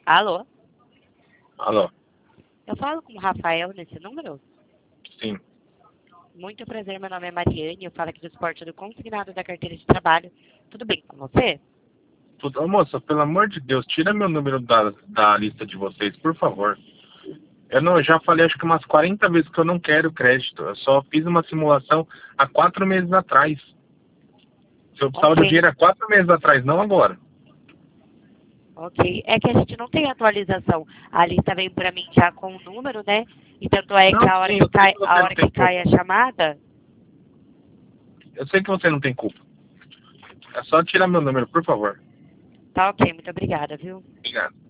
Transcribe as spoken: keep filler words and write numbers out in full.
Alô? Alô? Eu falo com o Rafael nesse número? Sim. Muito prazer, meu nome é Mariane, eu falo aqui do esporte do consignado da carteira de trabalho. Tudo bem com você? Tudo... Ô, moça, pelo amor de Deus, tira meu número da, da lista de vocês, por favor. Eu não, eu já falei acho que umas quarenta vezes que eu não quero crédito. Eu só fiz uma simulação há quatro meses atrás. Se eu precisava Ok, do dinheiro há quatro meses atrás, não agora. ok. É que a gente não tem atualização. A lista vem para mim já com o número, né? E tanto é que Não, a hora sim, que eu sei cai, que você a não hora que tem cai culpa. a chamada, Eu sei que você não tem culpa. É só tirar meu número, por favor. tá ok, muito obrigada, viu? Obrigado.